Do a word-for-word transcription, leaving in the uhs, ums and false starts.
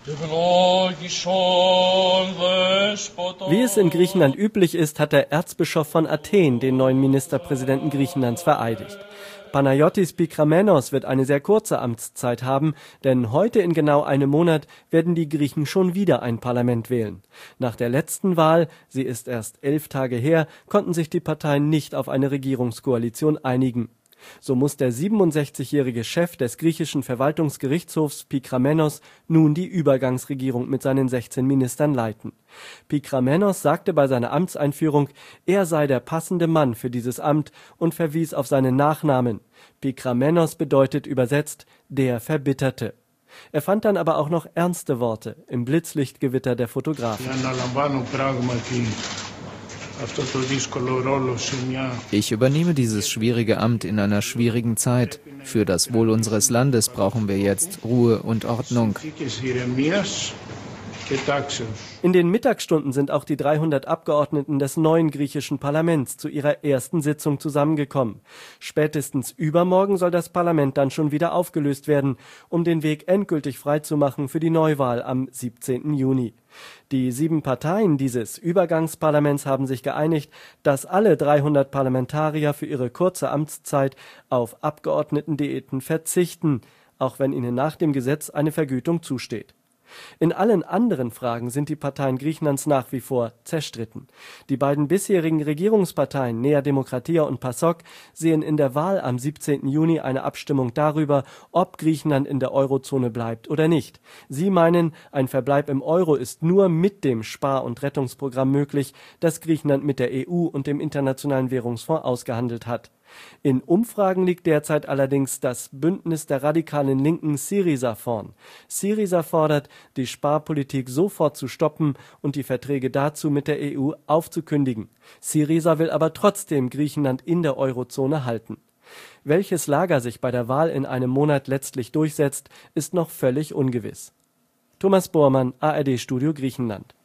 Wie es in Griechenland üblich ist, hat der Erzbischof von Athen den neuen Ministerpräsidenten Griechenlands vereidigt. Panagiotis Pikramenos wird eine sehr kurze Amtszeit haben, denn heute in genau einem Monat werden die Griechen schon wieder ein Parlament wählen. Nach der letzten Wahl, sie ist erst elf Tage her, konnten sich die Parteien nicht auf eine Regierungskoalition einigen. So muss der siebenundsechzigjährige Chef des griechischen Verwaltungsgerichtshofs Pikramenos nun die Übergangsregierung mit seinen sechzehn Ministern leiten. Pikramenos sagte bei seiner Amtseinführung, er sei der passende Mann für dieses Amt und verwies auf seinen Nachnamen. Pikramenos bedeutet übersetzt der Verbitterte. Er fand dann aber auch noch ernste Worte im Blitzlichtgewitter der Fotografen. Ich übernehme dieses schwierige Amt in einer schwierigen Zeit. Für das Wohl unseres Landes brauchen wir jetzt Ruhe und Ordnung. In den Mittagsstunden sind auch die dreihundert Abgeordneten des neuen griechischen Parlaments zu ihrer ersten Sitzung zusammengekommen. Spätestens übermorgen soll das Parlament dann schon wieder aufgelöst werden, um den Weg endgültig freizumachen für die Neuwahl am siebzehnten Juni. Die sieben Parteien dieses Übergangsparlaments haben sich geeinigt, dass alle dreihundert Parlamentarier für ihre kurze Amtszeit auf Abgeordnetendiäten verzichten, auch wenn ihnen nach dem Gesetz eine Vergütung zusteht. In allen anderen Fragen sind die Parteien Griechenlands nach wie vor zerstritten. Die beiden bisherigen Regierungsparteien Nea Demokratia und PASOK sehen in der Wahl am siebzehnten Juni eine Abstimmung darüber, ob Griechenland in der Eurozone bleibt oder nicht. Sie meinen, ein Verbleib im Euro ist nur mit dem Spar- und Rettungsprogramm möglich, das Griechenland mit der E U und dem Internationalen Währungsfonds ausgehandelt hat. In Umfragen liegt derzeit allerdings das Bündnis der radikalen Linken Syriza vorn. Syriza fordert, die Sparpolitik sofort zu stoppen und die Verträge dazu mit der E U aufzukündigen. Syriza will aber trotzdem Griechenland in der Eurozone halten. Welches Lager sich bei der Wahl in einem Monat letztlich durchsetzt, ist noch völlig ungewiss. Thomas Bormann, A R D Studio Griechenland.